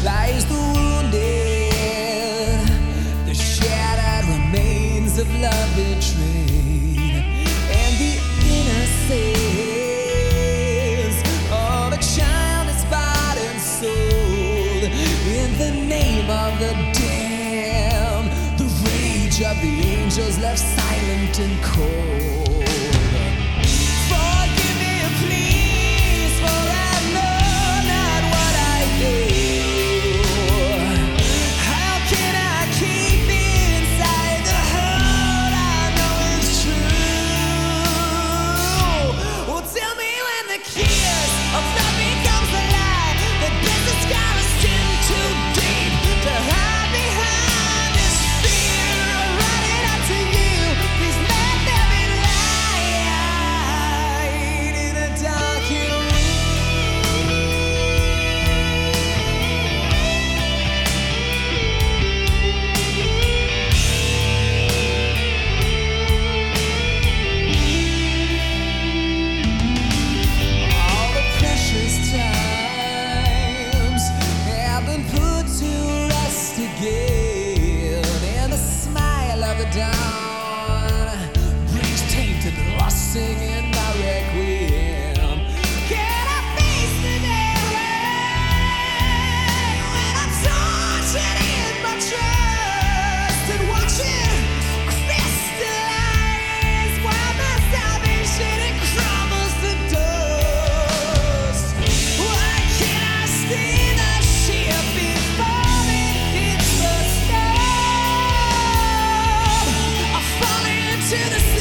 lies the wounded, the shattered remains of love betrayed, and the innocence of a child is bought and sold in the name of the damned. The rage of the angels left silent and cold. Dawn brings tainted lost singing my requiem. Can I face the day when I'm tortured in my trust and watching crystallize while my salvation it crumbles to dust? Why can't I see the ship before me hits the snow? To the